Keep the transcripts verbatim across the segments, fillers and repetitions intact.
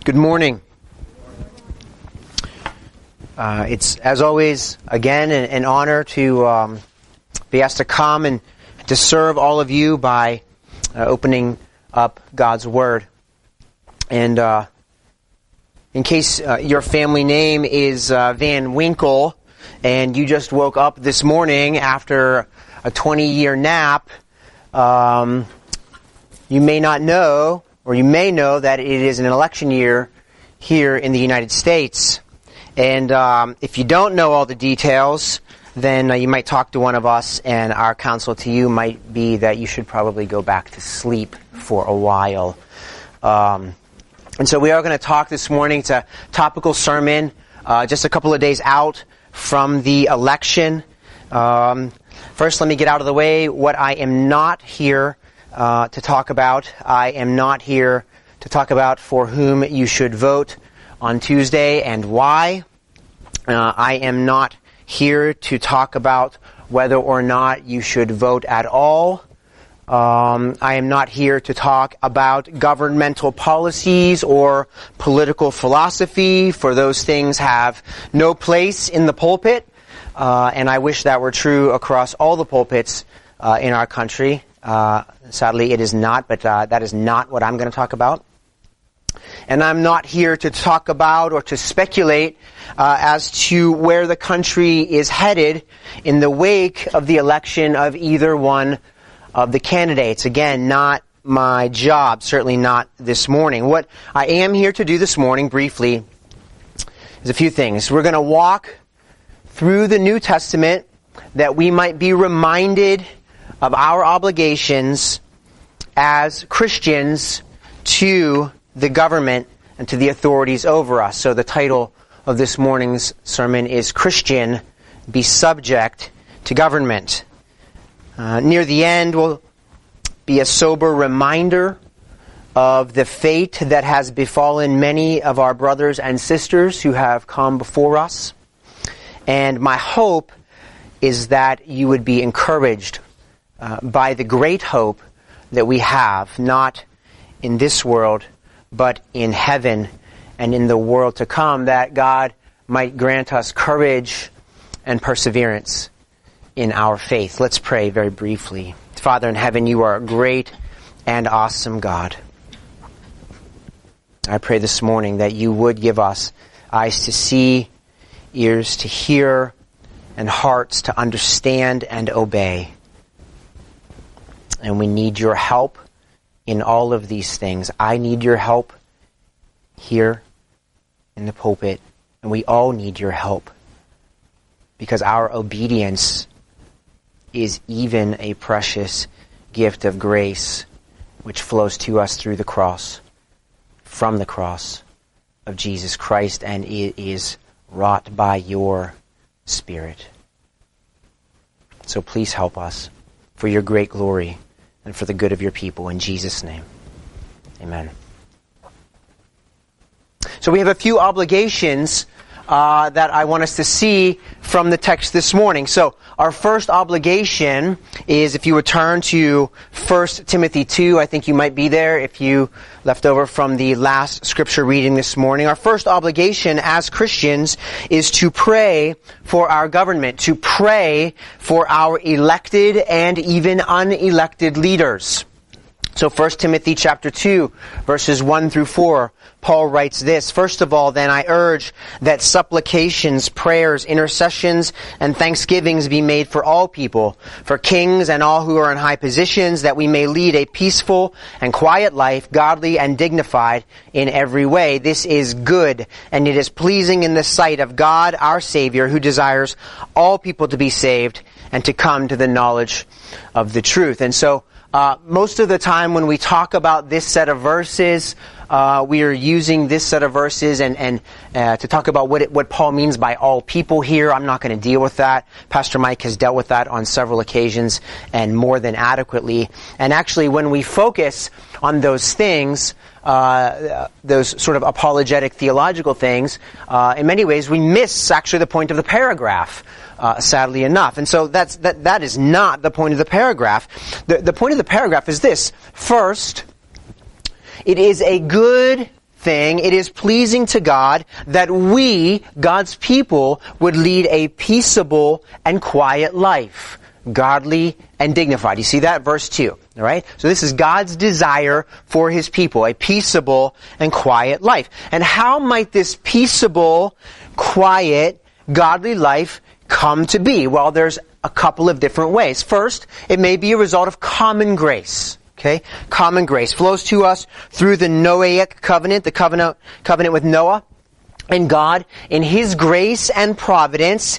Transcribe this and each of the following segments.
Good morning. Uh, it's, as always, again, an, an honor to um, be asked to come and to serve all of you by uh, opening up God's Word. And uh, in case uh, your family name is uh, Van Winkle, and you just woke up this morning after a twenty-year nap, um, you may not know, or you may know that it is an election year here in the United States. And um, if you don't know all the details, then uh, you might talk to one of us, and our counsel to you might be that you should probably go back to sleep for a while. Um, and so we are going to talk this morning. It's a topical sermon, uh, just a couple of days out from the election. Um, first, let me get out of the way what I am not here uh, to talk about. I am not here to talk about for whom you should vote on Tuesday and why. Uh, I am not here to talk about whether or not you should vote at all. Um, I am not here to talk about governmental policies or political philosophy, for those things have no place in the pulpit, uh, and I wish that were true across all the pulpits uh, in our country. Uh, sadly, it is not, but uh, that is not what I'm going to talk about. And I'm not here to talk about or to speculate uh, as to where the country is headed in the wake of the election of either one of the candidates. Again, not my job, certainly not this morning. What I am here to do this morning, briefly, is a few things. We're going to walk through the New Testament that we might be reminded of our obligations as Christians to the government and to the authorities over us. So the title of this morning's sermon is Christian, Be Subject to Government. Uh, near the end will be a sober reminder of the fate that has befallen many of our brothers and sisters who have come before us. And my hope is that you would be encouraged uh, by the great hope that we have, not in this world, but in heaven and in the world to come, that God might grant us courage and perseverance in our faith. Let's pray very briefly. Father in heaven, you are a great and awesome God. I pray this morning that you would give us eyes to see, ears to hear, and hearts to understand and obey. And we need your help in all of these things. I need your help here in the pulpit, and we all need your help, because our obedience is even a precious gift of grace which flows to us through the cross, from the cross of Jesus Christ, and it is wrought by your Spirit. So please help us for your great glory and for the good of your people. In Jesus' name, amen. So we have a few obligations uh, that I want us to see from the text this morning. So our first obligation is, if you would turn to First Timothy two, I think you might be there if you left over from the last scripture reading this morning. Our first obligation as Christians is to pray for our government, to pray for our elected and even unelected leaders. So First Timothy chapter two, verses one through four, Paul writes this: First of all, then, I urge that supplications, prayers, intercessions, and thanksgivings be made for all people, for kings and all who are in high positions, that we may lead a peaceful and quiet life, godly and dignified in every way. This is good, and it is pleasing in the sight of God our Savior, who desires all people to be saved and to come to the knowledge of the truth. And so, Uh, most of the time when we talk about this set of verses, uh, we are using this set of verses and, and uh, to talk about what it, what Paul means by all people here. I'm not going to deal with that. Pastor Mike has dealt with that on several occasions and more than adequately. And actually, when we focus on those things, uh, those sort of apologetic theological things, uh, in many ways we miss actually the point of the paragraph. Uh, sadly enough. And so that's, that, that is not the point of the paragraph. The, the point of the paragraph is this. First, it is a good thing, it is pleasing to God that we, God's people, would lead a peaceable and quiet life, godly and dignified. You see that? Verse two. All right? So this is God's desire for His people, a peaceable and quiet life. And how might this peaceable, quiet, godly life come to be? Well, there's a couple of different ways. First, it may be a result of common grace. Okay? Common grace flows to us through the Noahic covenant, the covenant, covenant with Noah. And God, in His grace and providence,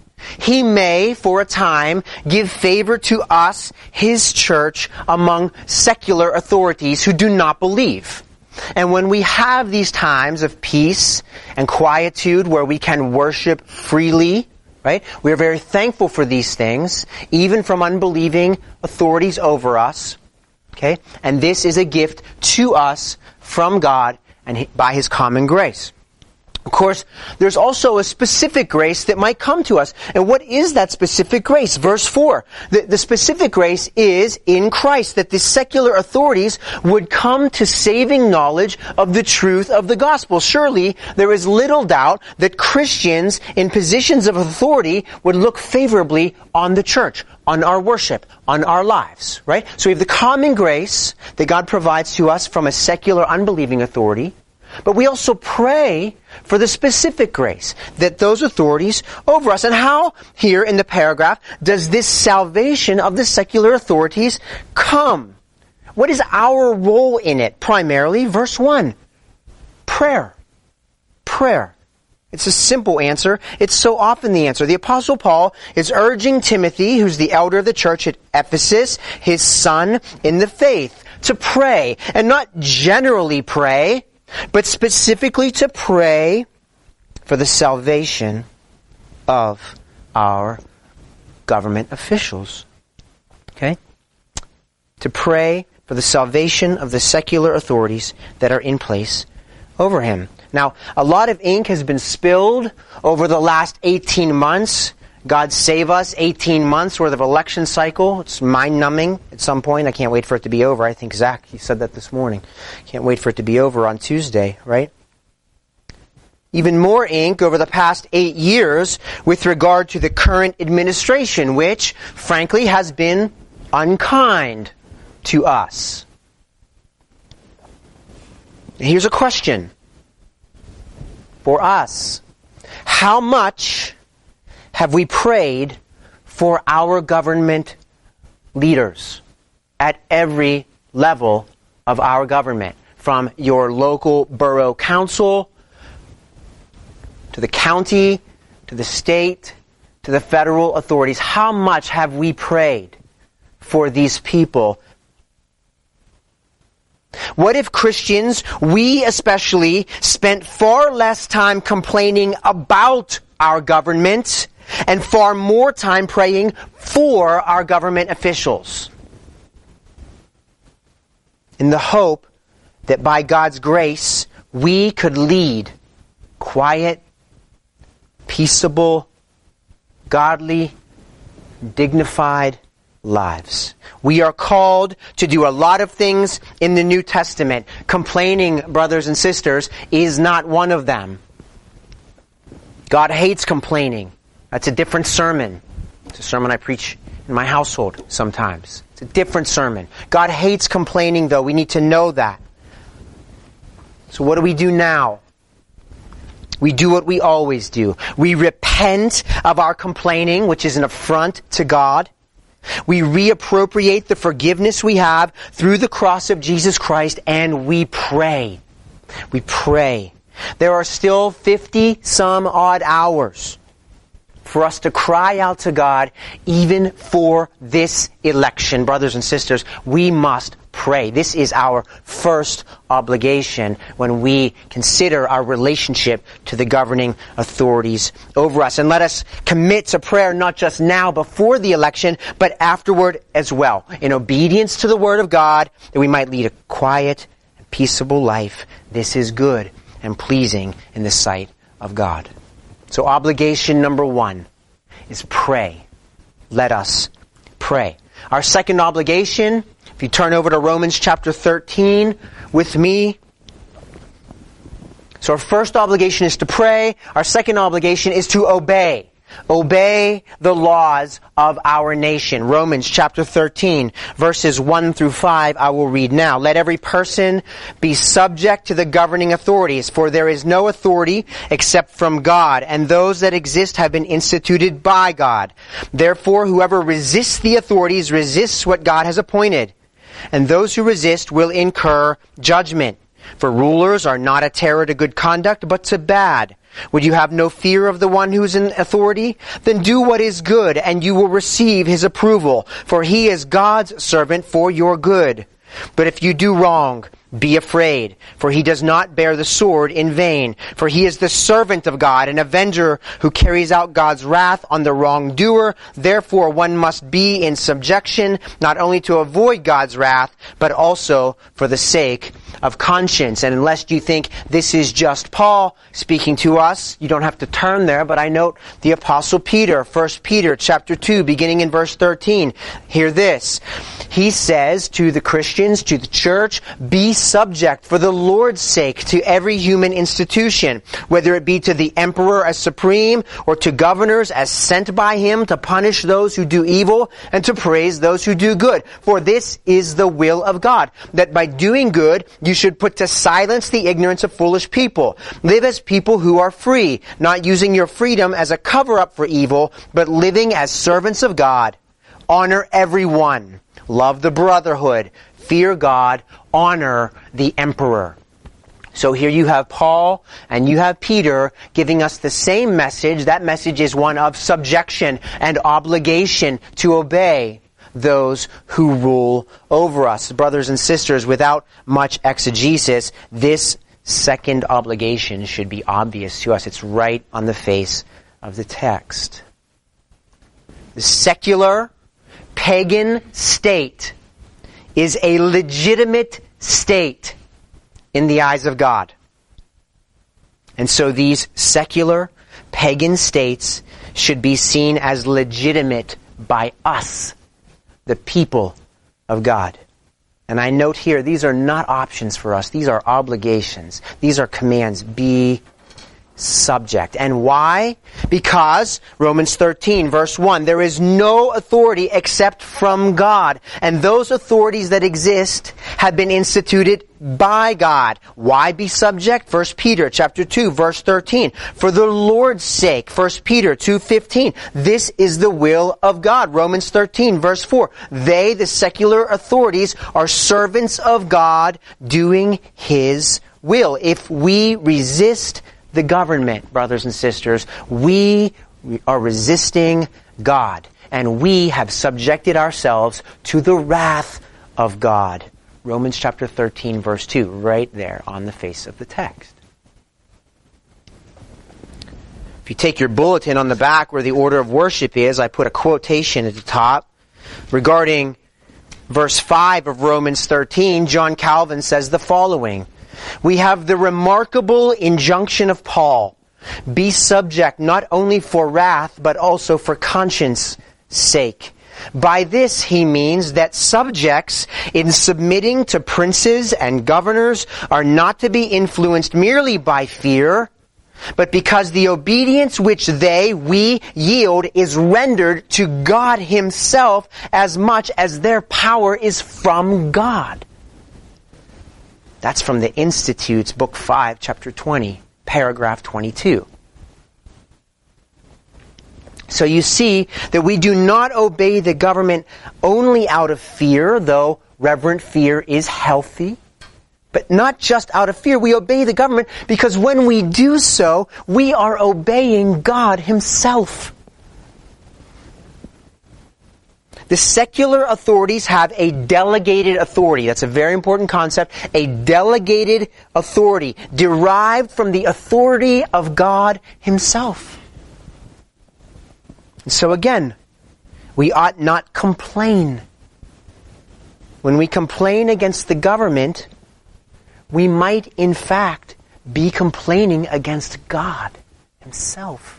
He may, for a time, give favor to us, His church, among secular authorities who do not believe. And when we have these times of peace and quietude where we can worship freely, right? We are very thankful for these things, even from unbelieving authorities over us. Okay? And this is a gift to us from God and by His common grace. Of course, there's also a specific grace that might come to us. And what is that specific grace? Verse four. The, the specific grace is in Christ, that the secular authorities would come to saving knowledge of the truth of the gospel. Surely, there is little doubt that Christians in positions of authority would look favorably on the church, on our worship, on our lives, right? So we have the common grace that God provides to us from a secular unbelieving authority. But we also pray for the specific grace that those authorities over us. And how, here in the paragraph, does this salvation of the secular authorities come? What is our role in it? Primarily, verse one, prayer. Prayer. It's a simple answer. It's so often the answer. The Apostle Paul is urging Timothy, who's the elder of the church at Ephesus, his son in the faith, to pray. And not generally pray, but specifically to pray for the salvation of our government officials. Okay? To pray for the salvation of the secular authorities that are in place over him. Now, a lot of ink has been spilled over the last eighteen months. God save us, eighteen months worth of election cycle. It's mind-numbing at some point. I can't wait for it to be over. I think Zach, he said that this morning. Can't wait for it to be over on Tuesday, right? Even more ink over the past eight years with regard to the current administration, which, frankly, has been unkind to us. Here's a question for us. How much have we prayed for our government leaders at every level of our government? From your local borough council, to the county, to the state, to the federal authorities. How much have we prayed for these people? What if Christians, we especially, spent far less time complaining about our government and far more time praying for our government officials, in the hope that by God's grace we could lead quiet, peaceable, godly, dignified lives? We are called to do a lot of things in the New Testament. Complaining, brothers and sisters, is not one of them. God hates complaining. That's a different sermon. It's a sermon I preach in my household sometimes. It's a different sermon. God hates complaining, though. We need to know that. So what do we do now? We do what we always do. We repent of our complaining, which is an affront to God. We reappropriate the forgiveness we have through the cross of Jesus Christ, and we pray. We pray. There are still fifty some odd hours for us to cry out to God, even for this election. Brothers and sisters, we must pray. This is our first obligation when we consider our relationship to the governing authorities over us. And let us commit to prayer not just now before the election, but afterward as well, in obedience to the Word of God, that we might lead a quiet and peaceable life. This is good and pleasing in the sight of God. So obligation number one is pray. Let us pray. Our second obligation, if you turn over to Romans chapter thirteen with me, So our first obligation is to pray. Our second obligation is to obey. Obey the laws of our nation. Romans chapter thirteen, verses one through five, I will read now. Let every person be subject to the governing authorities, for there is no authority except from God, and those that exist have been instituted by God. Therefore, whoever resists the authorities resists what God has appointed, and those who resist will incur judgment. For rulers are not a terror to good conduct, but to bad. Would you have no fear of the one who is in authority? Then do what is good, and you will receive his approval, for he is God's servant for your good. But if you do wrong, be afraid, for he does not bear the sword in vain. For he is the servant of God, an avenger who carries out God's wrath on the wrongdoer. Therefore one must be in subjection, not only to avoid God's wrath, but also for the sake of conscience. And unless you think this is just Paul speaking to us, you don't have to turn there, but I note the Apostle Peter, First Peter chapter two, beginning in verse thirteen. Hear this. He says to the Christians, to the church, be subject for the Lord's sake to every human institution, whether it be to the emperor as supreme or to governors as sent by him to punish those who do evil and to praise those who do good. For this is the will of God, that by doing good you should put to silence the ignorance of foolish people. Live as people who are free, not using your freedom as a cover-up for evil, but living as servants of God. Honor everyone. Love the brotherhood. Fear God. Honor the emperor. So here you have Paul and you have Peter giving us the same message. That message is one of subjection and obligation to obey those who rule over us. Brothers and sisters, without much exegesis, this second obligation should be obvious to us. It's right on the face of the text. The secular, pagan state is a legitimate state in the eyes of God. And so these secular, pagan states should be seen as legitimate by us, the people of God. And I note here, these are not options for us. These are obligations. These are commands. Be subject. And why? Because Romans thirteen, verse one, there is no authority except from God. And those authorities that exist have been instituted by God. Why be subject? First Peter chapter two, verse thirteen. For the Lord's sake. First Peter two fifteen. This is the will of God. Romans thirteen, verse four. They, the secular authorities, are servants of God doing his will. If we resist the government, brothers and sisters, we are resisting God, and we have subjected ourselves to the wrath of God. Romans chapter thirteen, verse two, right there on the face of the text. If you take your bulletin on the back where the order of worship is, I put a quotation at the top regarding verse five of Romans thirteen. John Calvin says the following: we have the remarkable injunction of Paul, be subject not only for wrath, but also for conscience sake. By this he means that subjects, in submitting to princes and governors, are not to be influenced merely by fear, but because the obedience which they, we, yield is rendered to God himself as much as their power is from God. That's from the Institutes, Book five, Chapter twenty, paragraph twenty-two. So you see that we do not obey the government only out of fear, though reverent fear is healthy. But not just out of fear. We obey the government because when we do so, we are obeying God himself. The secular authorities have a delegated authority. That's a very important concept. A delegated authority derived from the authority of God himself. So again, we ought not complain. When we complain against the government, we might in fact be complaining against God himself.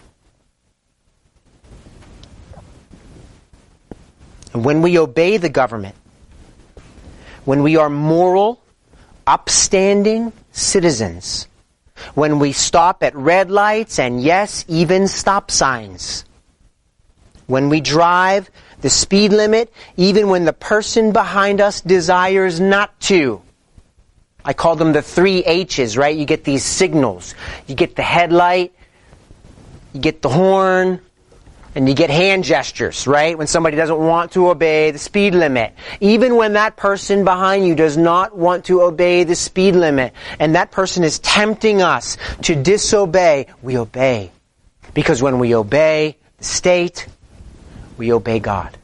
And when we obey the government, when we are moral, upstanding citizens, when we stop at red lights and, yes, even stop signs. When we drive the speed limit, even when the person behind us desires not to. I call them the three H's, right? You get these signals. You get the headlight, you get the horn, and you get hand gestures, right? When somebody doesn't want to obey the speed limit. Even when that person behind you does not want to obey the speed limit, and that person is tempting us to disobey, we obey. Because when we obey the state, we obey God.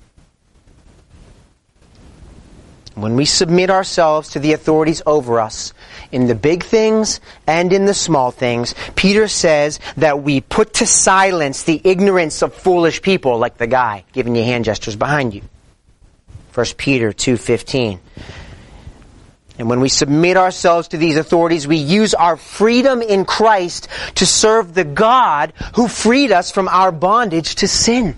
When we submit ourselves to the authorities over us, in the big things and in the small things, Peter says that we put to silence the ignorance of foolish people, like the guy giving you hand gestures behind you. First Peter two fifteen. And when we submit ourselves to these authorities, we use our freedom in Christ to serve the God who freed us from our bondage to sin.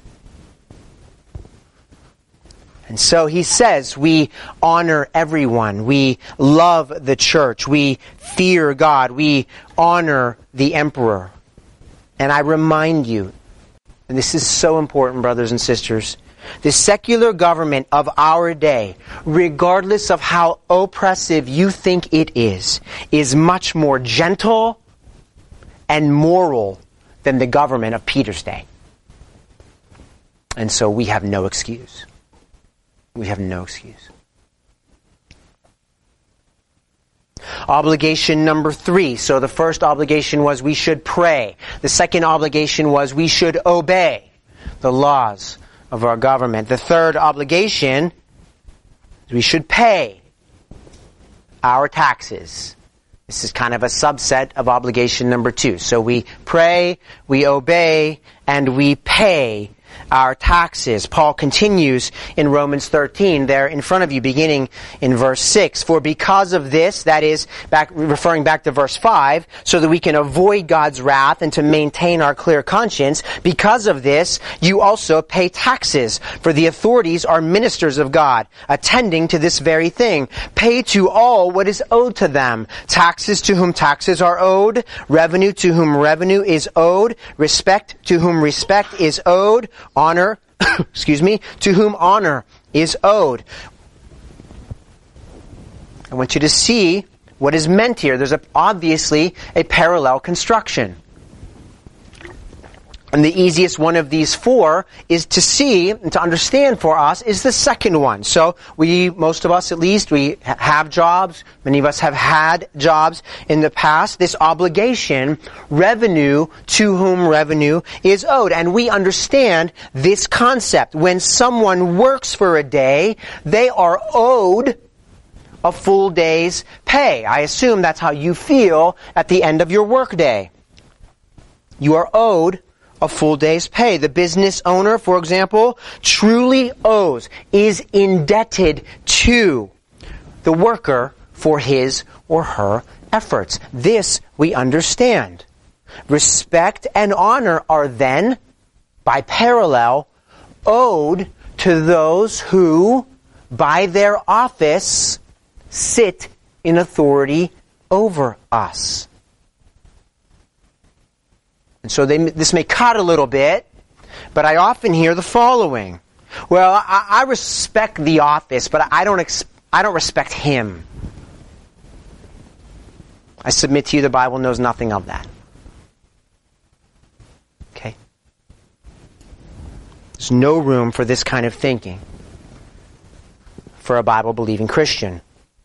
And so he says we honor everyone. We love the church. We fear God. We honor the emperor. And I remind you, and this is so important, brothers and sisters, the secular government of our day, regardless of how oppressive you think it is, is much more gentle and moral than the government of Peter's day. And so we have no excuse. We have no excuse. Obligation number three. So the first obligation was we should pray. The second obligation was we should obey the laws of our government. The third obligation is we should pay our taxes. This is kind of a subset of obligation number two. So we pray, we obey, and we pay our taxes. Paul continues in Romans thirteen there in front of you, beginning in verse six. For because of this, that is, back referring back to verse five, so that we can avoid God's wrath and to maintain our clear conscience, because of this, you also pay taxes, for the authorities are ministers of God, attending to this very thing. Pay to all what is owed to them. Taxes to whom taxes are owed, revenue to whom revenue is owed, respect to whom respect is owed, honor, excuse me, to whom honor is owed. I want you to see what is meant here. There's a, obviously a parallel construction. And the easiest one of these four is to see and to understand for us is the second one. So we, most of us at least, we have jobs. Many of us have had jobs in the past. This obligation, revenue to whom revenue is owed. And we understand this concept. When someone works for a day, they are owed a full day's pay. I assume that's how you feel at the end of your workday. You are owed a full day's pay. The business owner, for example, truly owes, is indebted to the worker for his or her efforts. This we understand. Respect and honor are then, by parallel, owed to those who, by their office, sit in authority over us. And so they, this may cut a little bit, but I often hear the following. Well, I, I respect the office, but I don't, ex- I don't respect him. I submit to you the Bible knows nothing of that. Okay? There's no room for this kind of thinking for a Bible-believing Christian.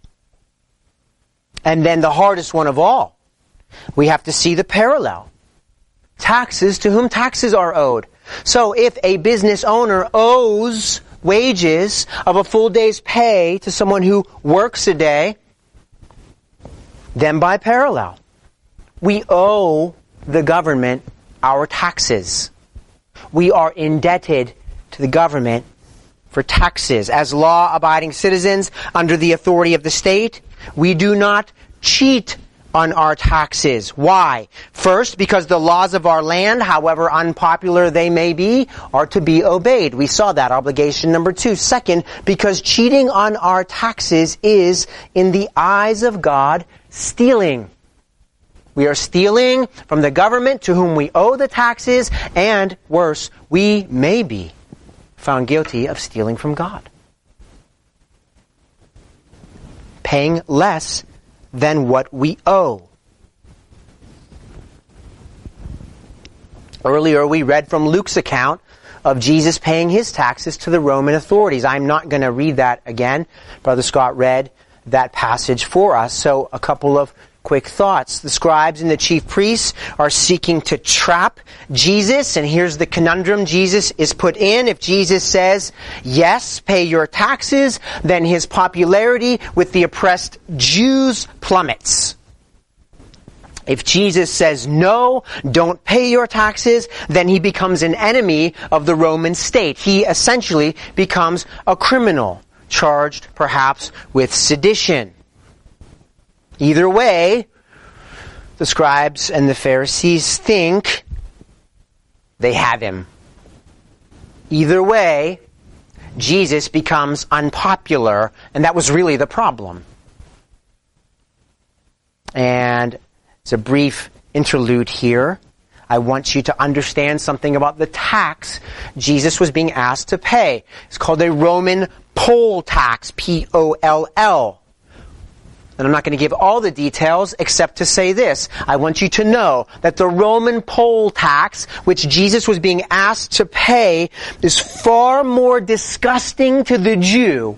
And then the hardest one of all, we have to see the parallel. Taxes to whom taxes are owed. So if a business owner owes wages of a full day's pay to someone who works a day, then by parallel, we owe the government our taxes. We are indebted to the government for taxes. As law-abiding citizens under the authority of the state, we do not cheat on our taxes. Why? First, because the laws of our land, however unpopular they may be, are to be obeyed. We saw that, obligation number two. Second, because cheating on our taxes is, in the eyes of God, stealing. We are stealing from the government to whom we owe the taxes, and worse, we may be found guilty of stealing from God. Paying less than what we owe. Earlier we read from Luke's account of Jesus paying his taxes to the Roman authorities. I'm not going to read that again. Brother Scott read that passage for us. So a couple of quick thoughts. The scribes and the chief priests are seeking to trap Jesus, and here's the conundrum Jesus is put in. If Jesus says, yes, pay your taxes, then his popularity with the oppressed Jews plummets. If Jesus says, no, don't pay your taxes, then he becomes an enemy of the Roman state. He essentially becomes a criminal, charged perhaps with sedition. Either way, the scribes and the Pharisees think they have him. Either way, Jesus becomes unpopular, and that was really the problem. And it's a brief interlude here. I want you to understand something about the tax Jesus was being asked to pay. It's called a Roman poll tax, P O L L. And I'm not going to give all the details except to say this. I want you to know that the Roman poll tax, which Jesus was being asked to pay, is far more disgusting to the Jew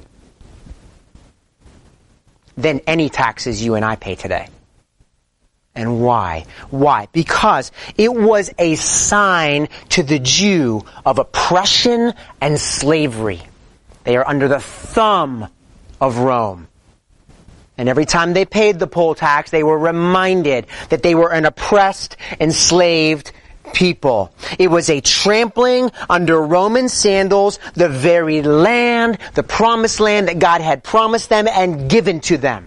than any taxes you and I pay today. And why? Why? Because it was a sign to the Jew of oppression and slavery. They are under the thumb of Rome. And every time they paid the poll tax, they were reminded that they were an oppressed, enslaved people. It was a trampling under Roman sandals, the very land, the promised land that God had promised them and given to them.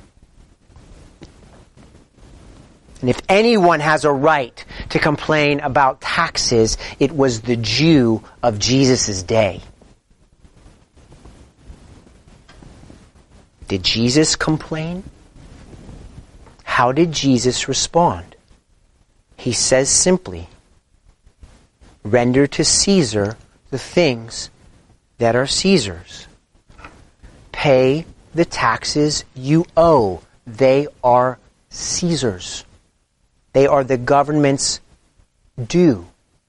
And if anyone has a right to complain about taxes, it was the Jew of Jesus' day. Did Jesus complain? How did Jesus respond? He says simply, render to Caesar the things that are Caesar's. Pay the taxes you owe. They are Caesar's. They are the government's due.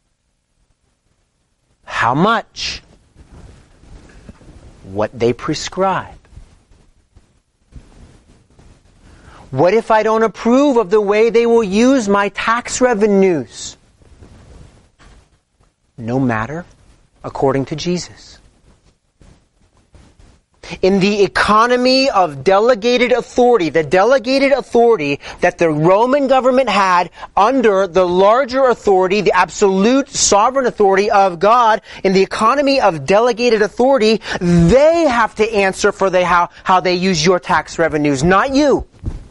How much? What they prescribe. What if I don't approve of the way they will use my tax revenues? No matter, according to Jesus. In the economy of delegated authority, the delegated authority that the Roman government had under the larger authority, the absolute sovereign authority of God, in the economy of delegated authority, they have to answer for the, how, how they use your tax revenues, not you.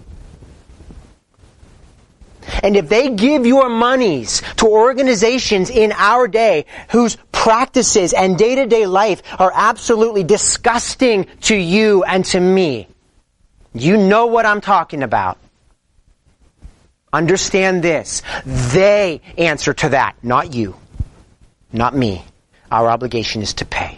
And if they give your monies to organizations in our day whose practices and day-to-day life are absolutely disgusting to you and to me, you know what I'm talking about. Understand this. They answer to that, not you, not me. Our obligation is to pay.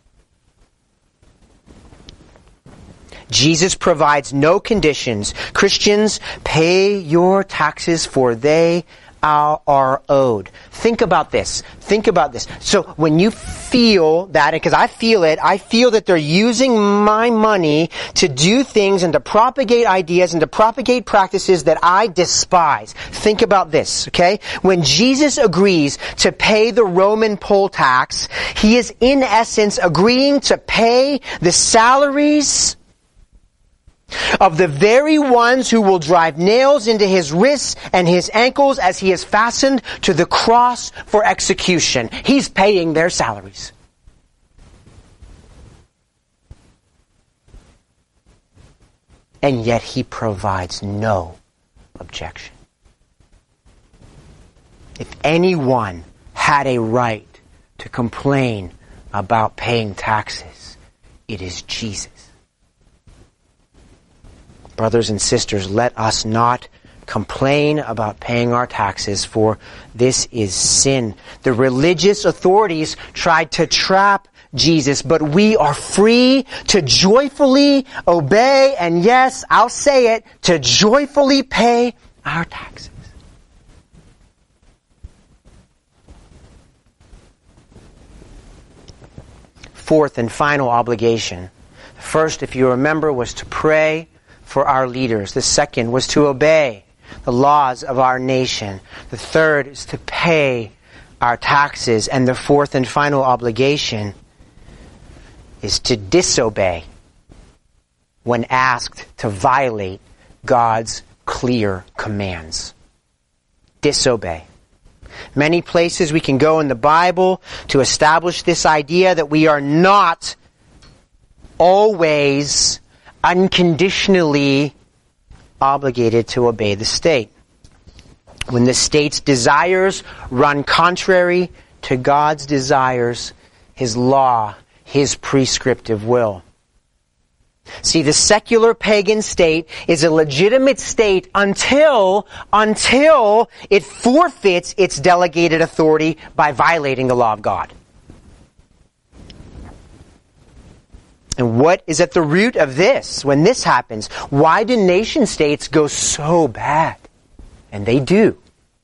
Jesus provides no conditions. Christians, pay your taxes for they are owed. Think about this. Think about this. So when you feel that, because I feel it, I feel that they're using my money to do things and to propagate ideas and to propagate practices that I despise. Think about this, okay? When Jesus agrees to pay the Roman poll tax, he is in essence agreeing to pay the salaries of the very ones who will drive nails into his wrists and his ankles as he is fastened to the cross for execution. He's paying their salaries. And yet he provides no objection. If anyone had a right to complain about paying taxes, it is Jesus. Brothers and sisters, let us not complain about paying our taxes, for this is sin. The religious authorities tried to trap Jesus, but we are free to joyfully obey, and yes, I'll say it, to joyfully pay our taxes. Fourth and final obligation. First, if you remember, was to pray for our leaders. The second was to obey the laws of our nation. The third is to pay our taxes. And the fourth and final obligation is to disobey when asked to violate God's clear commands. Disobey. Many places we can go in the Bible to establish this idea that we are not always unconditionally obligated to obey the state. When the state's desires run contrary to God's desires, His law, His prescriptive will. See, the secular pagan state is a legitimate state until, until it forfeits its delegated authority by violating the law of God. And what is at the root of this? When this happens, why do nation states go so bad? And they do.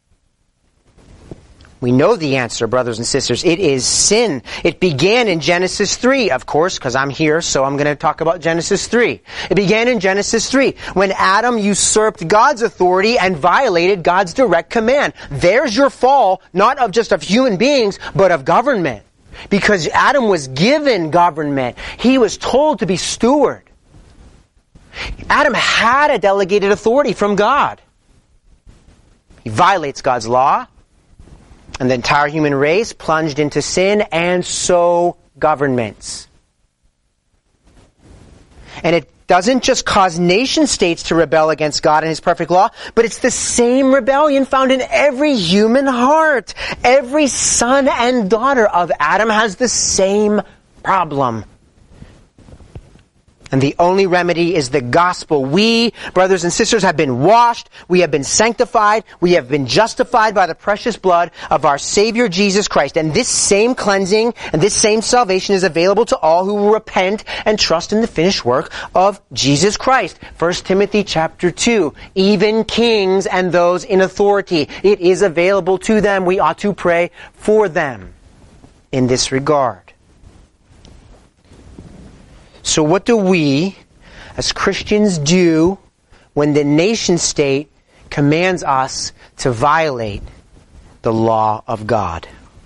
We know the answer, brothers and sisters. It is sin. It began in Genesis three, of course, because I'm here, so I'm going to talk about Genesis three. It began in Genesis three, when Adam usurped God's authority and violated God's direct command. There's your fall, not of just of human beings, but of government. Because Adam was given government. He was told to be steward. Adam had a delegated authority from God. He violates God's law. And the entire human race plunged into sin, and so governments. And it doesn't just cause nation states to rebel against God and His perfect law, but it's the same rebellion found in every human heart. Every son and daughter of Adam has the same problem. And the only remedy is the gospel. We, brothers and sisters, have been washed. We have been sanctified. We have been justified by the precious blood of our Savior Jesus Christ. And this same cleansing and this same salvation is available to all who will repent and trust in the finished work of Jesus Christ. First Timothy chapter two. Even kings and those in authority. It is available to them. We ought to pray for them in this regard. So what do we, as Christians, do when the nation state commands us to violate the law of God?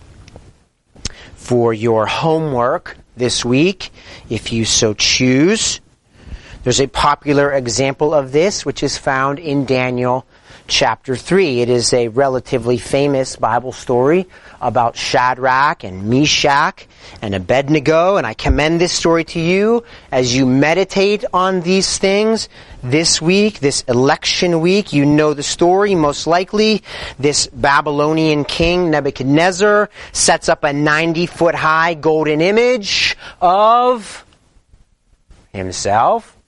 For your homework this week, if you so choose, there's a popular example of this, which is found in Daniel chapter three. It is a relatively famous Bible story about Shadrach and Meshach and Abednego, and I commend this story to you as you meditate on these things this week, this election week. You know the story, most likely. This Babylonian king, Nebuchadnezzar, sets up a ninety-foot high golden image of himself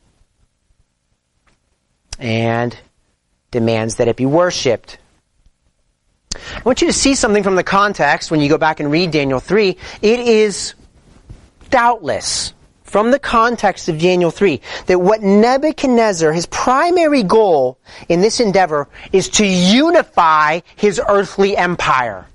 and demands that it be worshipped. I want you to see something from the context when you go back and read Daniel three. It is doubtless, from the context of Daniel three, that what Nebuchadnezzar, his primary goal in this endeavor, is to unify his earthly empire.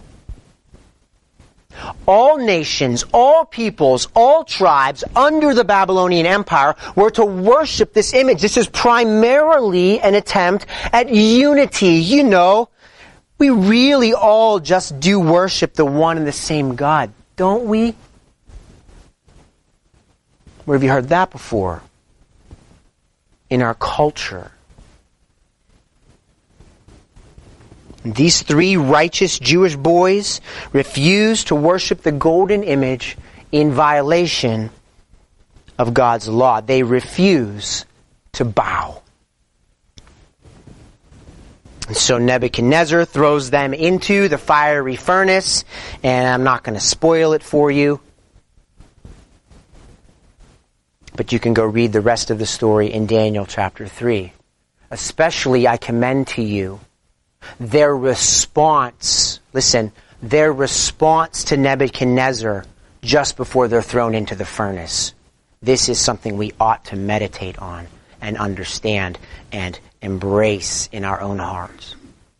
All nations, all peoples, all tribes under the Babylonian Empire were to worship this image. This is primarily an attempt at unity. You know, we really all just do worship the one and the same God, don't we? Where have you heard that before? In our culture. These three righteous Jewish boys refused to worship the golden image in violation of God's law. They refuse to bow. And so Nebuchadnezzar throws them into the fiery furnace, and I'm not going to spoil it for you. But you can go read the rest of the story in Daniel chapter three. especially I commend to you their response, listen, their response to Nebuchadnezzar just before they're thrown into the furnace. This is something we ought to meditate on and understand and embrace in our own hearts.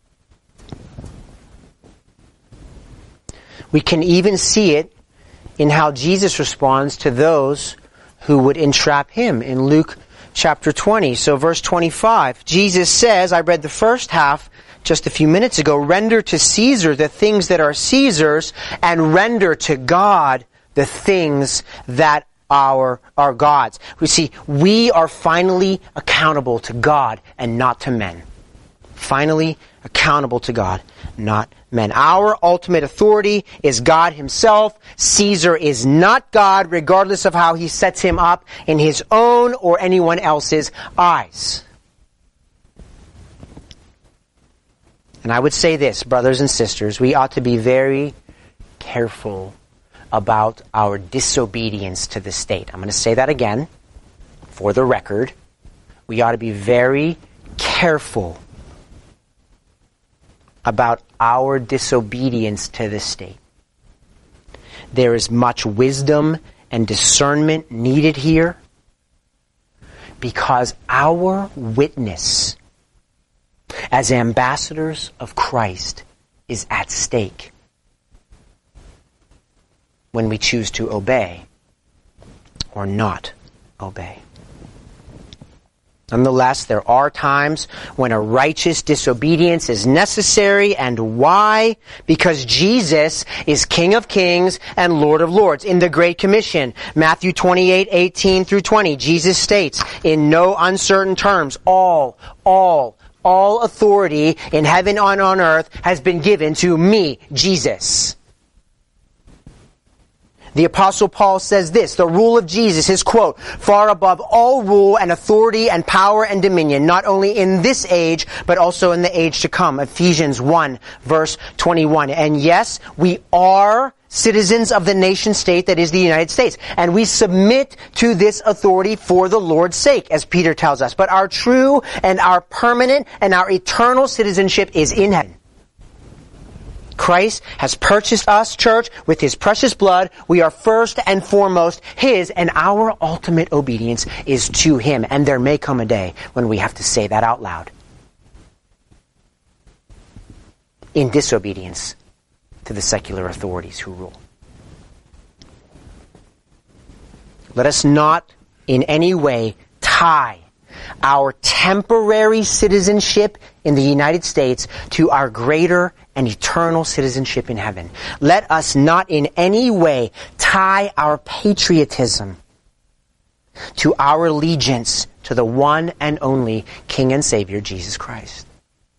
We can even see it in how Jesus responds to those who would entrap him in Luke chapter twenty. So verse twenty-five, Jesus says, I read the first half just a few minutes ago, render to Caesar the things that are Caesar's, and render to God the things that are, are God's. We see, we are finally accountable to God and not to men. Finally accountable to God, not men. Our ultimate authority is God himself. Caesar is not God, regardless of how he sets him up in his own or anyone else's eyes. And I would say this, brothers and sisters, we ought to be very careful about our disobedience to the state. I'm going to say that again for the record. We ought to be very careful about our disobedience to the state. There is much wisdom and discernment needed here because our witness as ambassadors of Christ is at stake when we choose to obey or not obey. Nonetheless, there are times when a righteous disobedience is necessary. And why? Because Jesus is King of Kings and Lord of Lords. In the Great Commission, Matthew twenty-eight, eighteen through twenty, Jesus states, in no uncertain terms, all, all, all authority in heaven and on earth has been given to me, Jesus. The Apostle Paul says this, the rule of Jesus is, quote, far above all rule and authority and power and dominion, not only in this age, but also in the age to come. Ephesians one, verse twenty-one. And yes, we are citizens of the nation state that is the United States. And we submit to this authority for the Lord's sake, as Peter tells us. But our true and our permanent and our eternal citizenship is in heaven. Christ has purchased us, church, with his precious blood. We are first and foremost his, and our ultimate obedience is to him. And there may come a day when we have to say that out loud in disobedience to the secular authorities who rule. Let us not in any way tie our temporary citizenship in the United States to our greater and eternal citizenship in heaven. Let us not in any way tie our patriotism to our allegiance to the one and only King and Savior, Jesus Christ.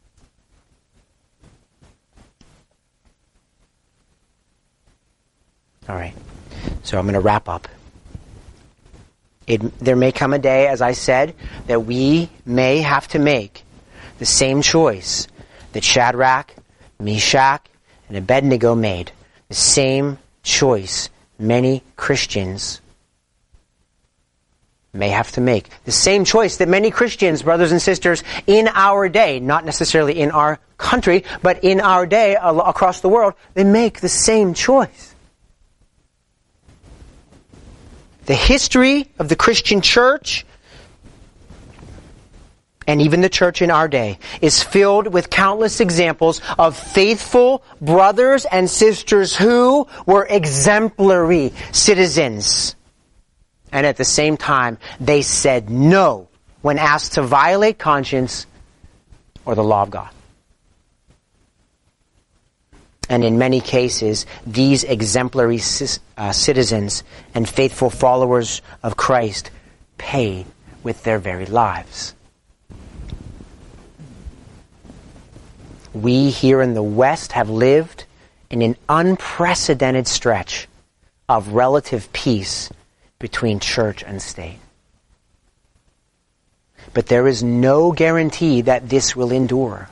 All right, so I'm going to wrap up. It, there may come a day, as I said, that we may have to make the same choice that Shadrach, Meshach, and Abednego made. The same choice many Christians may have to make. The same choice that many Christians, brothers and sisters, in our day, not necessarily in our country, but in our day across the world, they make the same choice. The history of the Christian church, and even the church in our day, is filled with countless examples of faithful brothers and sisters who were exemplary citizens. And at the same time, they said no when asked to violate conscience or the law of God. And in many cases, these exemplary uh, citizens and faithful followers of Christ pay with their very lives. We here in the West have lived in an unprecedented stretch of relative peace between church and state. But there is no guarantee that this will endure.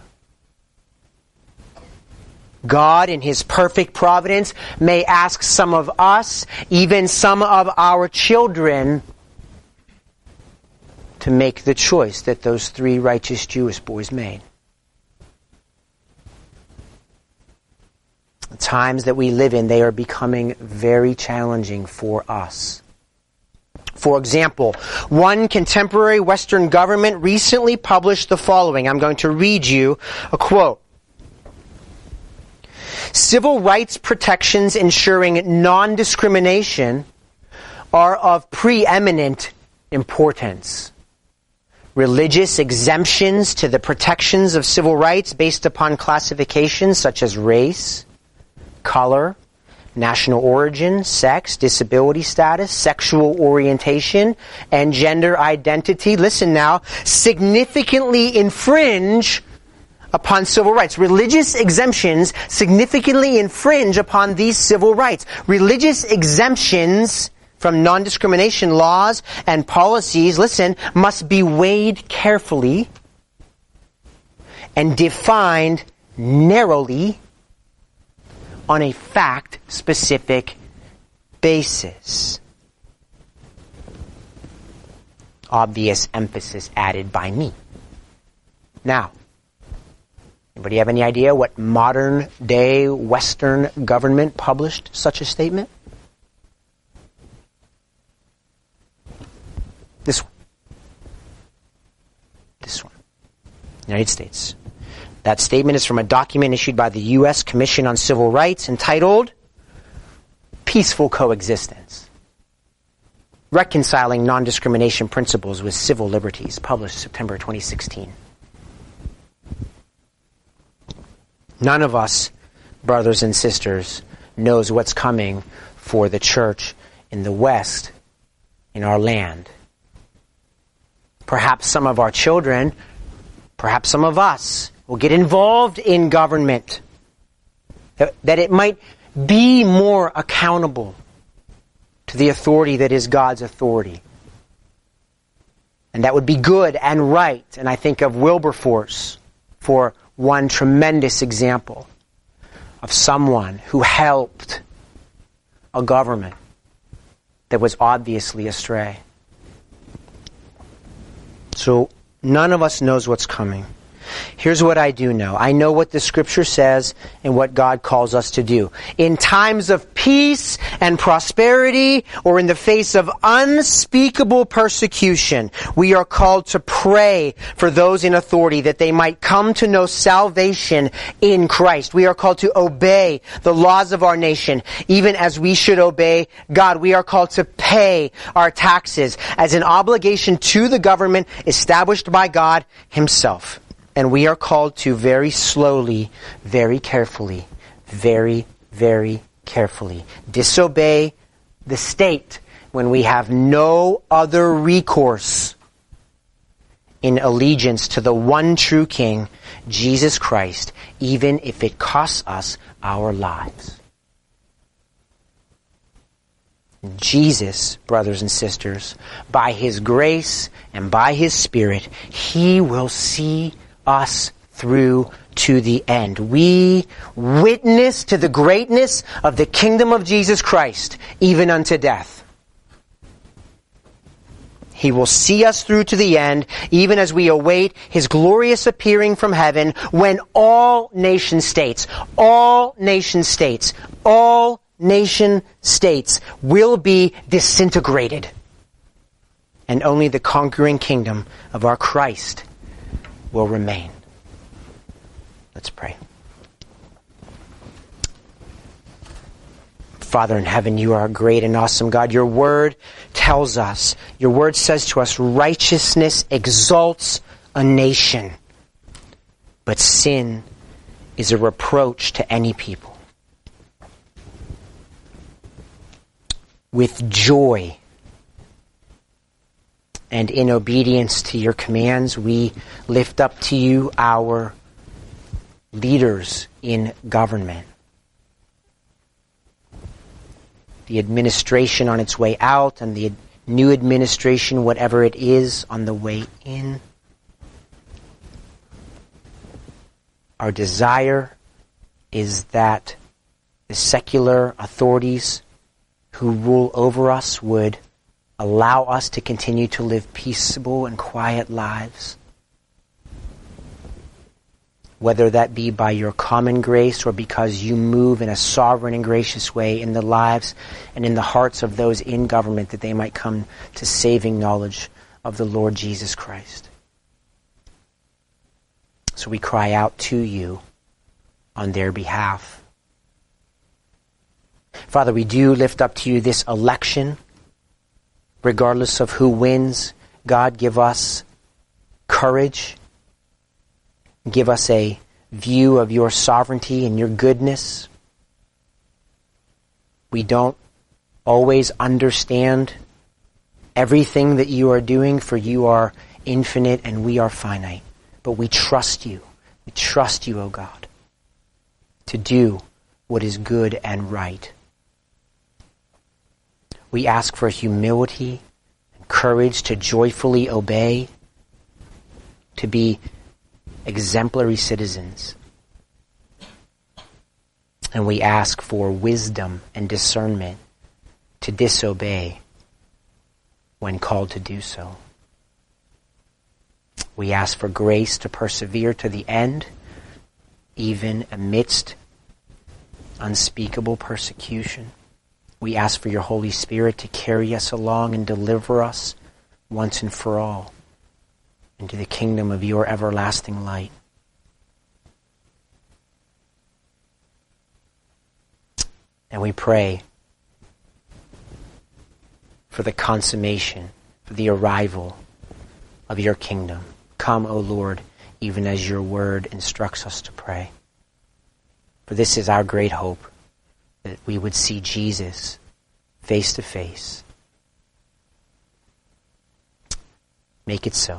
God, in his perfect providence, may ask some of us, even some of our children, to make the choice that those three righteous Jewish boys made. The times that we live in, they are becoming very challenging for us. For example, one contemporary Western government recently published the following. I'm going to read you a quote. Civil rights protections ensuring non-discrimination are of preeminent importance. Religious exemptions to the protections of civil rights based upon classifications such as race, color, national origin, sex, disability status, sexual orientation, and gender identity, listen now, significantly infringe upon civil rights. Religious exemptions significantly infringe upon these civil rights. Religious exemptions from non-discrimination laws and policies, listen, must be weighed carefully and defined narrowly on a fact-specific basis. Obvious emphasis added by me. Now, anybody have any idea what modern-day Western government published such a statement? This one. This one. United States. That statement is from a document issued by the U S Commission on Civil Rights entitled Peaceful Coexistence. Reconciling Non-Discrimination Principles with Civil Liberties, published September twenty sixteen. None of us, brothers and sisters, knows what's coming for the church in the West, in our land. Perhaps some of our children, perhaps some of us, will get involved in government, that it might be more accountable to the authority that is God's authority. And that would be good and right. And I think of Wilberforce for one tremendous example of someone who helped a government that was obviously astray. So none of us knows what's coming. Here's what I do know. I know what the Scripture says and what God calls us to do. In times of peace and prosperity, or in the face of unspeakable persecution, we are called to pray for those in authority that they might come to know salvation in Christ. We are called to obey the laws of our nation, even as we should obey God. We are called to pay our taxes as an obligation to the government established by God Himself. And we are called to very slowly, very carefully, very, very carefully disobey the state when we have no other recourse in allegiance to the one true King, Jesus Christ, even if it costs us our lives. Jesus, brothers and sisters, by His grace and by His Spirit, He will see us through to the end. We witness to the greatness of the kingdom of Jesus Christ, even unto death. He will see us through to the end, even as we await His glorious appearing from heaven, when all nation states, all nation states, all nation states will be disintegrated. And only the conquering kingdom of our Christ will remain. Let's pray. Father in heaven, You are a great and awesome God. Your word tells us, Your word says to us, righteousness exalts a nation, but sin is a reproach to any people. With joy and in obedience to Your commands, we lift up to You our leaders in government. The administration on its way out, and the new administration, whatever it is, on the way in. Our desire is that the secular authorities who rule over us would allow us to continue to live peaceable and quiet lives. Whether that be by your common grace or because you move in a sovereign and gracious way in the lives and in the hearts of those in government, that they might come to saving knowledge of the Lord Jesus Christ. So we cry out to you on their behalf. Father, we do lift up to you this election. Regardless of who wins, God, give us courage. Give us a view of your sovereignty and your goodness. We don't always understand everything that you are doing, for you are infinite and we are finite. But we trust you. We trust you, O God, to do what is good and right. We ask for humility and courage to joyfully obey, to be exemplary citizens. And we ask for wisdom and discernment to disobey when called to do so. We ask for grace to persevere to the end, even amidst unspeakable persecution. We ask for your Holy Spirit to carry us along and deliver us once and for all into the kingdom of your everlasting light. And we pray for the consummation, for the arrival of your kingdom. Come, O Lord, even as your word instructs us to pray. For this is our great hope, that we would see Jesus face to face. Make it so.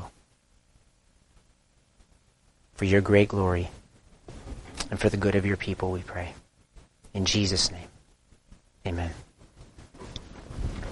For your great glory and for the good of your people, we pray. In Jesus' name, amen.